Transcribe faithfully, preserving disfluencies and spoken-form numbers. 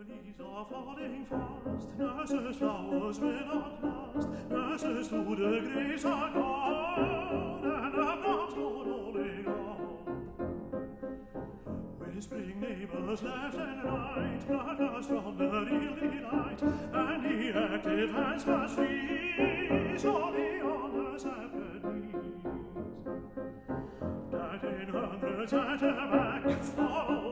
leaves are falling fast, nurses flowers will not last, nurses to the graves are gone, and the plants go rolling on. Whispering neighbors left and right, brothers from the real delight, and the active hands must freeze, only on the separate knees. That in hundreds at her back follow